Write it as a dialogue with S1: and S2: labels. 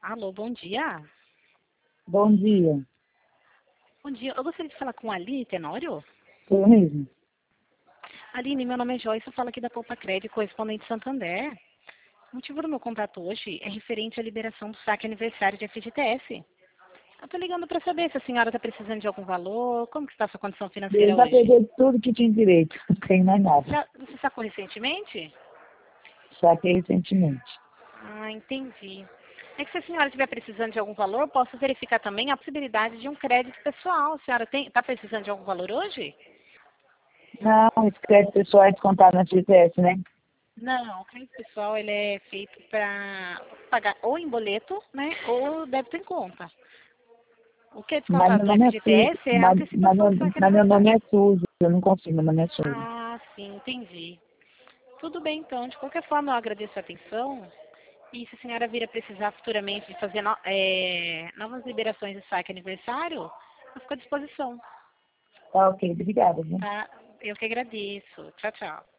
S1: Alô, bom dia.
S2: Bom dia.
S1: Bom dia, eu gostaria de falar com a Aline Tenório.
S2: Sou eu mesmo.
S1: Aline, meu nome é Joyce, eu falo aqui da Poupa Crédito, correspondente Santander. O motivo do meu contato hoje é referente à liberação do saque aniversário de FGTS. Eu estou ligando para saber se a senhora está precisando de algum valor, como que está a sua condição
S2: Eu
S1: financeira
S2: já
S1: hoje?
S2: peguei tudo que tinha direito. Não tem mais nada.
S1: Você sacou recentemente?
S2: Saquei recentemente.
S1: Ah, entendi. É que se a senhora estiver precisando de algum valor, eu posso verificar também a possibilidade de um crédito pessoal. A senhora está precisando de algum valor hoje?
S2: Não, esse crédito pessoal é descontado na FGTS, né?
S1: Não, o crédito pessoal ele é feito para pagar ou em boleto, né, ou débito em conta. O que é
S2: Mas
S1: descontado
S2: meu
S1: no
S2: nome é Suzy.
S1: FGTS é a antecipação do saque
S2: Mas meu nome
S1: aniversário.
S2: é Suzy. Eu não consigo, meu nome é Suzy.
S1: Ah, sim, entendi. Tudo bem, então. De qualquer forma, eu agradeço a atenção. E se a senhora vir a precisar futuramente de fazer novas liberações de saque aniversário, eu fico à disposição.
S2: Tá ok, obrigada, viu?
S1: Tá? Eu que agradeço. Tchau, tchau.